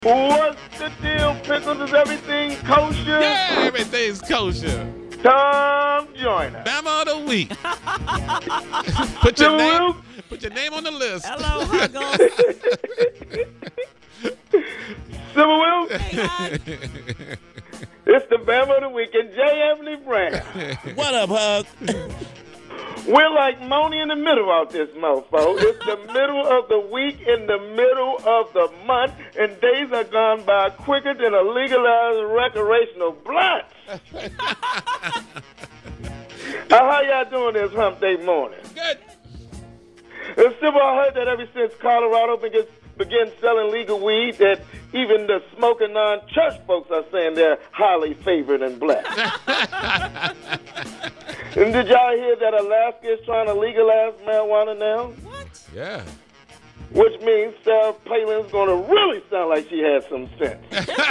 What's the deal, Pickles? Is everything kosher? Yeah, everything's kosher. Tom Joyner. Bama of the week. Put your name on the list. Hello, Huggles. Civil Will. Hey, Hug. It's the Bama of the week and J. Emily Brown. What up, Hug? We're like Moni in the middle out this mofo. It's the middle of the week in the middle of the month, and days are gone by quicker than a legalized recreational blunt. How y'all doing this hump day morning? Good. Civil, I heard that ever since Colorado began selling legal weed, that even the smoking non-church folks are saying they're highly favored and blessed. And did y'all hear that Alaska is trying to legalize marijuana now? What? Yeah. Which means Sarah Palin's going to really sound like she has some sense.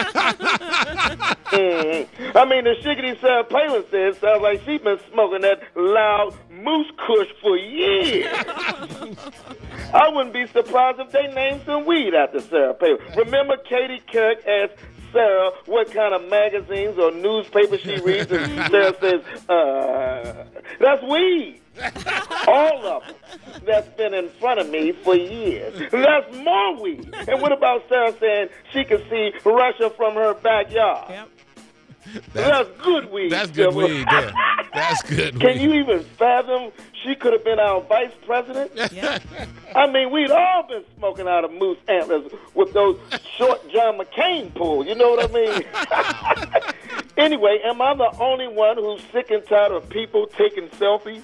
I mean, the shiggity Sarah Palin says sounds like she's been smoking that loud moose kush for years. I wouldn't be surprised if they named some weed after Sarah Palin. Remember Katie Couric asked Sarah what kind of magazines or newspapers she reads, and Sarah says, that's weed. All of them that's been in front of me for years. That's more weed. And what about Sarah saying she could see Russia from her backyard? Yep. That's good weed. That's good Silver. weed, yeah. That's good weed. Can you even fathom she could have been our vice president? Yeah. I mean, we'd all been smoking out of moose antlers with those short John McCain pulls. You know what I mean? Anyway, am I the only one who's sick and tired of people taking selfies?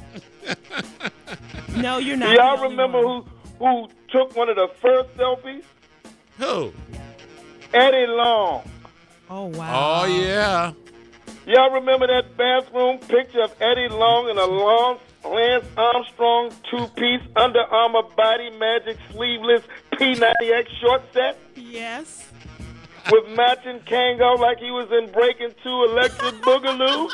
No, you're not. Do y'all the only remember one. who took one of the first selfies? Who? Eddie Long. Oh, wow. Oh, yeah. Y'all remember that bathroom picture of Eddie Long in a long Lance Armstrong two-piece Under Armour Body Magic sleeveless P90X short set? Yes. With matching Kango like he was in Breaking 2 Electric Boogaloo?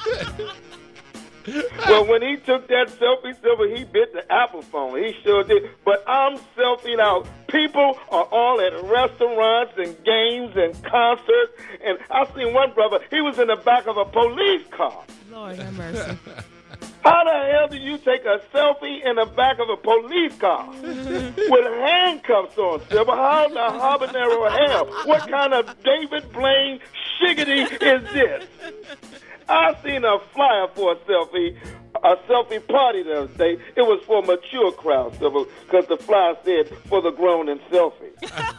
Well, when he took that selfie, Silver, he bit the Apple phone. He sure did. But I'm selfieing out. People are all at restaurants and games and concerts. And I seen one brother, he was in the back of a police car. Lord have mercy. How the hell do you take a selfie in the back of a police car with handcuffs on, Silver? How in the habanero hell? What kind of David Blaine shiggity is this? I seen a flyer for a selfie party the other day. It was for a mature crowd, Silver, because the flyer said for the grown and selfie.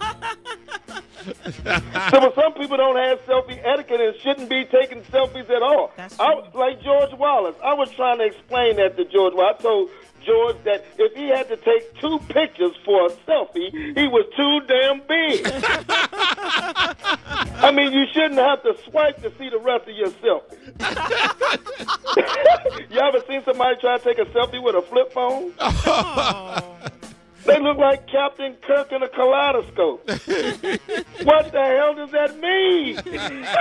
So some people don't have selfie etiquette and shouldn't be taking selfies at all. That's true. Like George Wallace. I was trying to explain that to George Wallace. I told George that if he had to take 2 pictures for a selfie, he was too damn big. I mean, you shouldn't have to swipe to see the rest of your selfie. You ever seen somebody try to take a selfie with a flip phone? Oh. They look like Captain Kirk in a kaleidoscope. What the hell does that mean?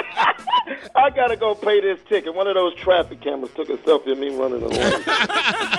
I got to go pay this ticket. One of those traffic cameras took a selfie of me running along.